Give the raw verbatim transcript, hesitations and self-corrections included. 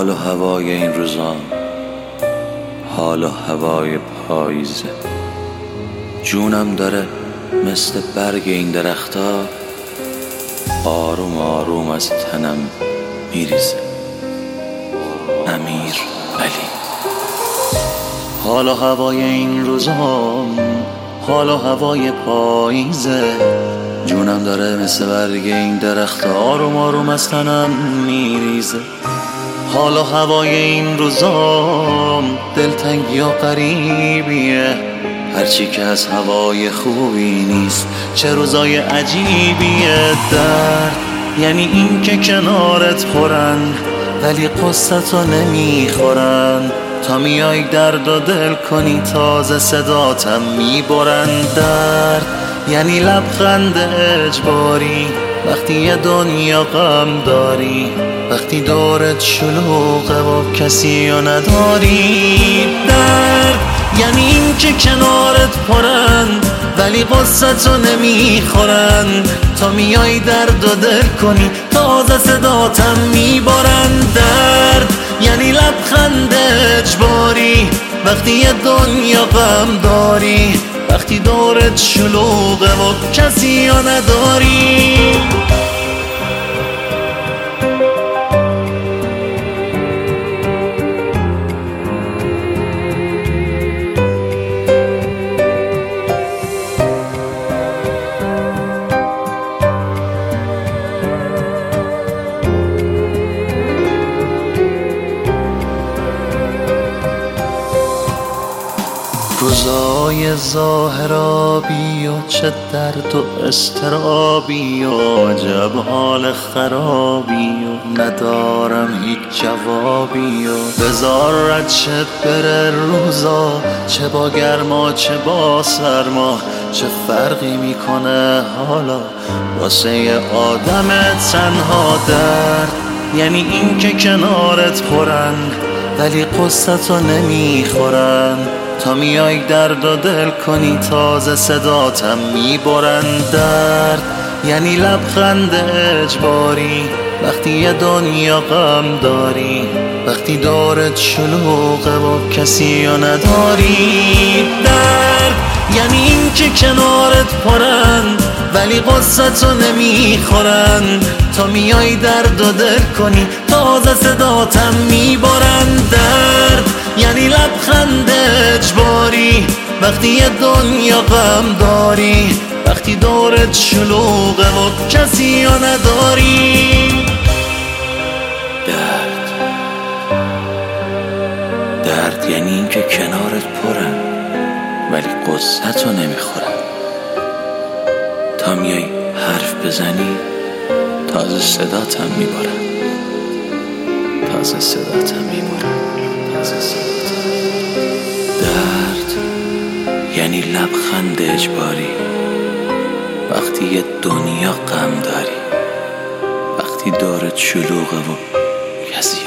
حال و هوای این روزان، حال و هوای پاییزه. جونم داره مثل برگ این درختا آروم آروم از تنم میریزه. امیر علی. حال و هوای این روزان، حال و هوای پاییزه. جونم داره مثل برگ این درختا آروم آروم از تنم میریزه. حال و هوای این روزان دلتنگی و غریبیه، هرچی که از هوای خوبی نیست چه روزای عجیبیه. درد یعنی این که کنارت پرن ولی قصتو نمیخورن، تا میای درد و دل کنی تازه صداتم میبرن. درد یعنی لبخند اجباری وقتی یه دنیا غم داری، وقتی دورت شلوغه و کسی رو نداری. درد یعنی این که کنارت پرن ولی قصتو نمیخورن، تا میای درد و دل کنی تازه صداتم میبرن. درد یعنی لبخند اجباری وقتی یه دنیا غم داری، وقتی دورت شلوغه و کسی رو نداری. روزای ظاهرابی و چه درد و استرابی و عجب حال خرابی و ندارم هیچ جوابی و بذار رد شه بره روزا، چه با گرما چه با سرما، چه فرقی میکنه حالا واسه یه آدم تنها. درد یعنی این که کنارت پرن ولی قصتو نمیخورن، تا میای درد و دل کنی تازه صداتم میبرن. درد یعنی لبخند اجباری وقتی یه دنیا غم داری، وقتی دورت شلوغه و کسی رو نداری. درد یعنی این که کنارت پرن ولی قصتو نمیخورن، تا میای درد و دل کنی تازه صداتم میبرن. درد یعنی لبخند اجباری وقتی یه دنیا غم داری، وقتی دورت شلوغه و کسی رو نداری. درد درد یعنی این که کنارت پرن ولی قصتو نمیخورن، تا میای حرف بزنی تازه صداتم میبرن، تازه صداتم میبرن، تازه صداتم. درد یعنی لبخند اجباری وقتی یه دنیا غم داری، وقتی دورت شلوغه و کسی